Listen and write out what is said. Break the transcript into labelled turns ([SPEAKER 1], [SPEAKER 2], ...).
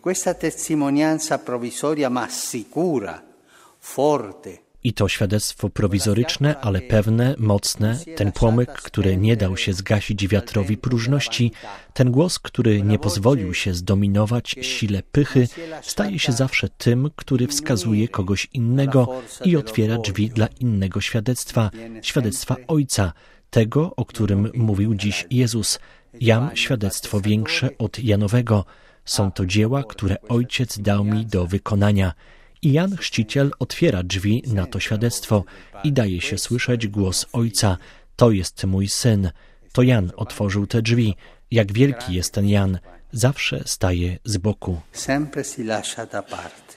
[SPEAKER 1] Questa testimonianza provvisoria ma sicura, forte.
[SPEAKER 2] I to świadectwo prowizoryczne, ale pewne, mocne, ten płomyk, który nie dał się zgasić wiatrowi próżności, ten głos, który nie pozwolił się zdominować sile pychy, staje się zawsze tym, który wskazuje kogoś innego i otwiera drzwi dla innego świadectwa, świadectwa Ojca, tego, o którym mówił dziś Jezus. Ja mam świadectwo większe od Janowego. Są to dzieła, które Ojciec dał mi do wykonania. I Jan Chrzciciel otwiera drzwi na to świadectwo i daje się słyszeć głos Ojca. To jest mój Syn. To Jan otworzył te drzwi. Jak wielki jest ten Jan. Zawsze staje z boku.
[SPEAKER 1] Sempre si lascia da parte.